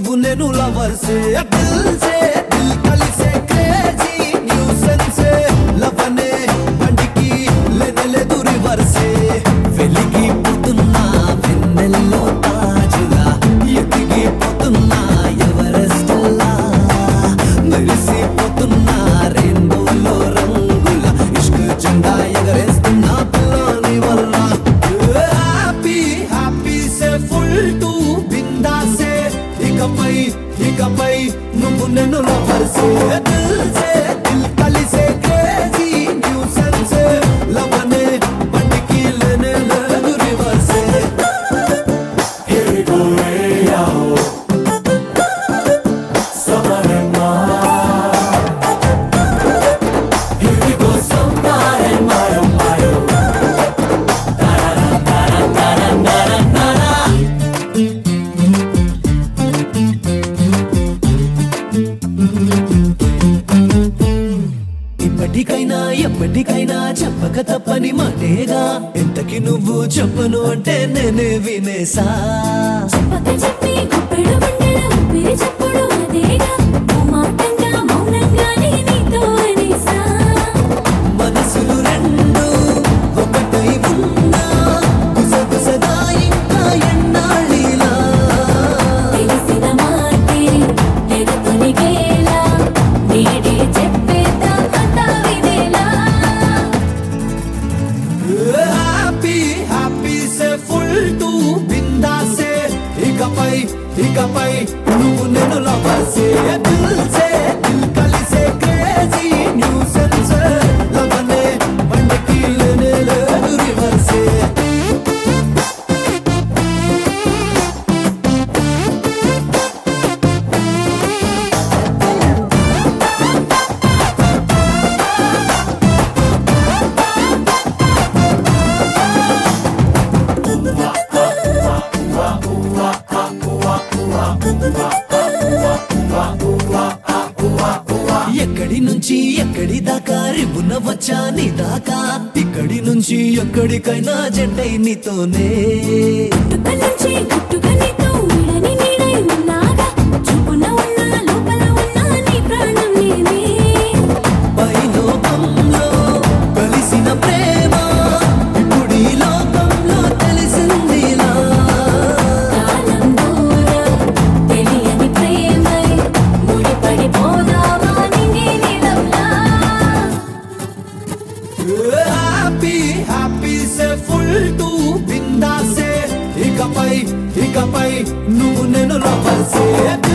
నువ్వు నేను లవర్సే దిల్ సే దిల్ కలిసే క్రేజీ న్యూసెన్సే లవనే బండికి లేనలేదు రివర్సే వెలిగిపోతున్నా వెన్నెల్లో తాజులా ఎదిగిపోతున్నా ఎవరెస్ట్లా మెరిసిపోతున్నా రెయిన్బోలో రంగుల ఇష్క్ జెండా ఎగరేస్తున్నా పిల్లని వల్ల హ్యాపీ హ్యాపీ సే ఫుల్ టు బిందాసే ఇకపై నువ్వు నేను లవర్సే దిల్ సే దిల్ కలిసే క్రేజీ న్యూసెన్సే లవనే బండికి లేనే లేదు రివర్సే Here we go, hey, yo. Summer and Mar. Here we go, summer and Mar, oh my, oh. ఇప్పటికైనా ఎప్పటికైనా చెప్పక తప్పని మాటేగా ఎంతకి నువ్వు చెప్పను అంటే నేనే వినేసా చెప్పక చెప్పి గుప్పెడు గుండెల ఊపిరి చప్పుడు అదేగా ఓ మాటంగా మౌనంగానే నీతో అనేసా మనసులు రెండు ఒకటై ఉన్నా గుసగుసగా ఇంకా ఎన్నాళ్ళిలా తెలిసిన మాటే ఎదుతొనిగేలా నేడే చెప్పేదా అంతా వినేలా హ్యాపీ హ్యాపీ సే ఫుల్ టు బిందాసే ఇకపై నువ్వు నేను లవర్సే దిల్ సే దిల్ కలిసే క్రేజీ న్యూసెన్స్ లవనే బండికి లేనే లేదు రివర్సే ఎక్కడి నుంచి ఎక్కడి దాకా రివ్వున వచ్చా నీ దాకా ఇక్కడి నుంచి ఎక్కడికైనా జెండై నీతోనే గుట్టుక నుంచి గుట్టుక నీతో వీడని నీడై ఉన్నాగా చూపున ఉన్నా లోపల ఉన్నా నీ ప్రాణం నేనే పైలోకంలో కలిసిన ప్రేమ ఇప్పుడు ఈ లోకంలో తెలిసిందిలా కాలం దూరం తెలియని ప్రేమై ముడిపడిపోదామా నింగి నీలంలా హ్యాపీ హ్యాపీ సే ఫుల్ టు బిందాసే ఇకపై నువ్వు నేను లవర్సే